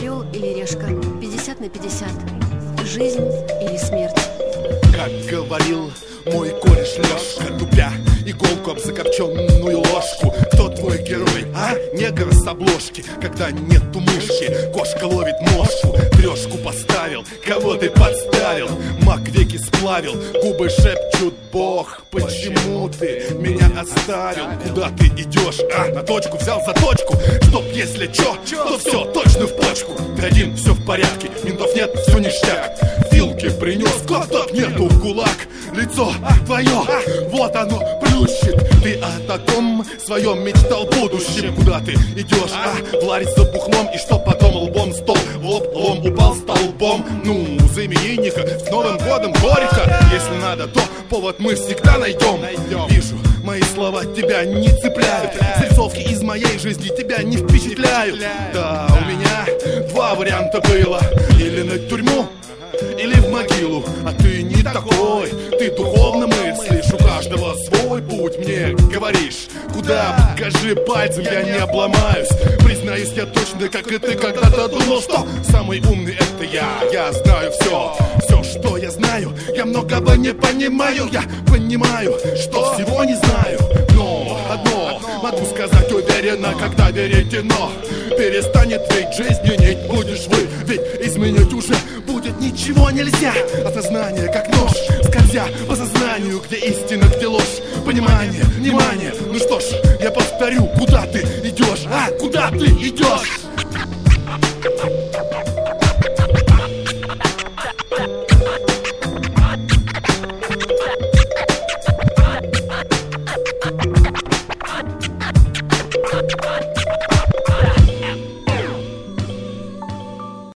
Орел или решка, 50/50. Жизнь или смерть. Как говорил мой кореш Лёшка, тупя иголку об закопченную ложку. Кто твой герой, а? Негр с обложки. Когда нету мышки, кошка ловит мошку. Трешку поставил, кого ты подставил. Мак веки сплавил, губы шепчут: Бог, почему ты меня оставил? Куда ты идешь, а? На точку взял за точку, чтоб если чё, то все точно в почку. Ты один, все в порядке, ментов нет, все ништяк. Вилки принес, клопток, нету кулак. Лицо твое, вот оно плющит. Ты о таком своем мечтал будущем. Куда ты идешь, а? В ларец за бухлом, и что потом лбом стол в лоб, лом упал столбом. Ну, за именинника с Новым годом горько. Если надо, то повод мы всегда найдем. Вижу, мои слова тебя не цепляют. Зарисовки из моей жизни тебя не впечатляют. Да, у меня два варианта было: или на тюрьму, или в могилу. А ты не такой, ты духовно мыслишь. У каждого свой путь, мне говоришь, куда, покажи пальцем, я не обломаюсь. Признаюсь, я точно, как и ты, когда-то думал, что самый умный это я знаю все, что я знаю. Я многого не понимаю, я понимаю, что всего не знаю. Но одно могу сказать уверенно, когда верите, но перестанет ведь жизнь, не будешь вы, ведь изменить уже будет ничего нельзя. Осознание как нож, скользя по сознанию, где истина, где ложь. Понимание, внимание, ну что ж, я повторю, куда ты идешь, а? Куда ты идешь?